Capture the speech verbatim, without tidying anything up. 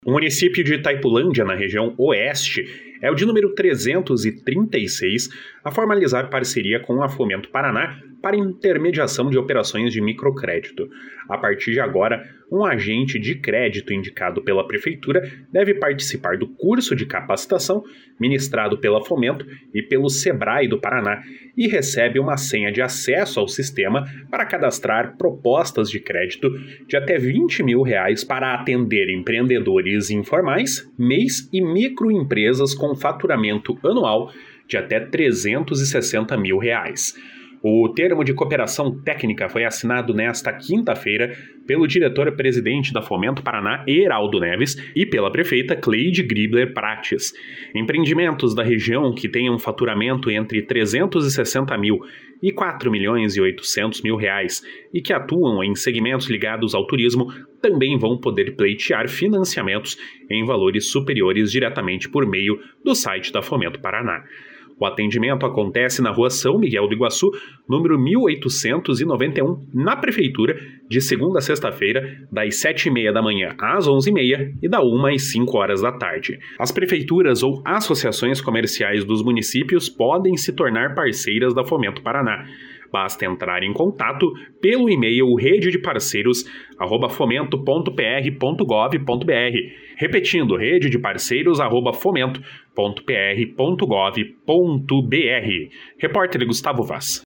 O município de Itaipulândia, na região oeste, é o de número trezentos e trinta e seis a formalizar parceria com a Fomento Paraná para intermediação de operações de microcrédito. A partir de agora, um agente de crédito indicado pela Prefeitura deve participar do curso de capacitação ministrado pela Fomento e pelo Sebrae do Paraná e recebe uma senha de acesso ao sistema para cadastrar propostas de crédito de até vinte mil reais para atender empreendedores informais, M E Is e microempresas com faturamento anual de até trezentos e sessenta mil reais. O termo de cooperação técnica foi assinado nesta quinta-feira pelo diretor-presidente da Fomento Paraná, Heraldo Neves, e pela prefeita Cleide Gribler Prates. Empreendimentos da região que tenham faturamento entre trezentos e sessenta mil e quatro milhões e oitocentos mil reais e que atuam em segmentos ligados ao turismo também vão poder pleitear financiamentos em valores superiores diretamente por meio do site da Fomento Paraná. O atendimento acontece na rua São Miguel do Iguaçu, número mil oitocentos e noventa e um, na Prefeitura, de segunda a sexta-feira, das sete e meia da manhã às onze e meia e da uma às cinco horas da tarde. As prefeituras ou associações comerciais dos municípios podem se tornar parceiras da Fomento Paraná. Basta entrar em contato pelo e-mail rededeparceiros arroba fomento ponto p r ponto gov ponto b r. Repetindo, rededeparceiros arroba fomento ponto p r ponto gov ponto b r. Repórter Gustavo Vaz.